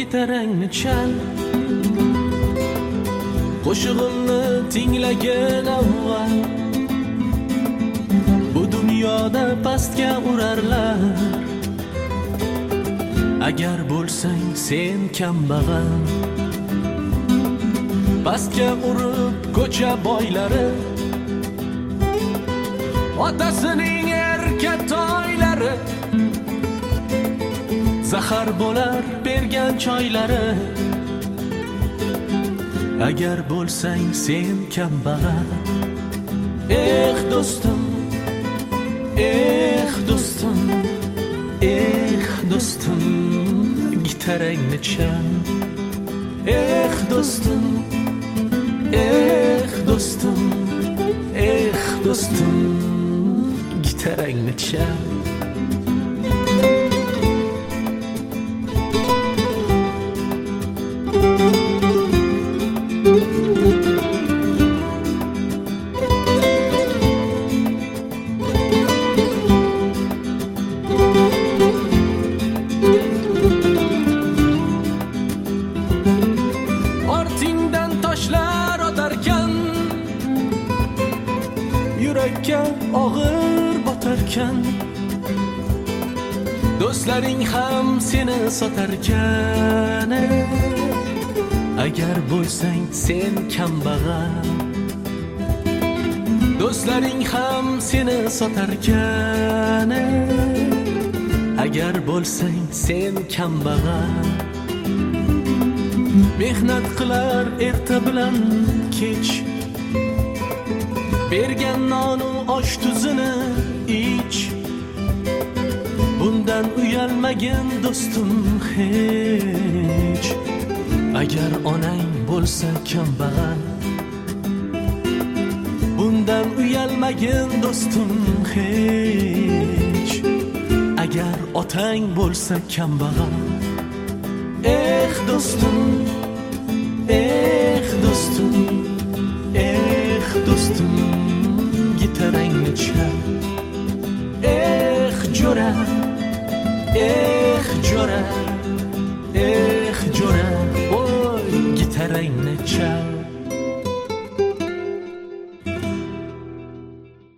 gitarangni chal, qo'shig'imni tinglagin avval. Bu dunyoda pastga urarlar, agar bo'lsang sen kambag'al. Pastga urib ko'cha boylari, otasining erkatoylari, zahar bo'lar bergan choylari. Agar bo'lsang sen kambag'al. Do'stim, do'stim, do'stim, gitarangni chal. Do'stim, do'stim, do'stim, gitarangni chal. Ortingdan toshlar otarkan, yurakka og'ir botarkan, do'stlaring ham seni sotarkan. Agar bo'lsang sen kambag'al, do'stlaring ham seni sotarkan. Agar bo'lsang sen kambag'al. Mehnat qilar erta bilan kech, bergan nonu osh tuzini ich. Bundan uyalmagin do'stim hech. Agar onang bo'lsa kambag'al, bundan uyalmagin do'stim hech. Agar otang bo'lsa kambag'al. Do'stim, do'stim, do'stim, gitarangni chal. Jo'ra, jo'ra, jo'ra, voy gitarangni chal.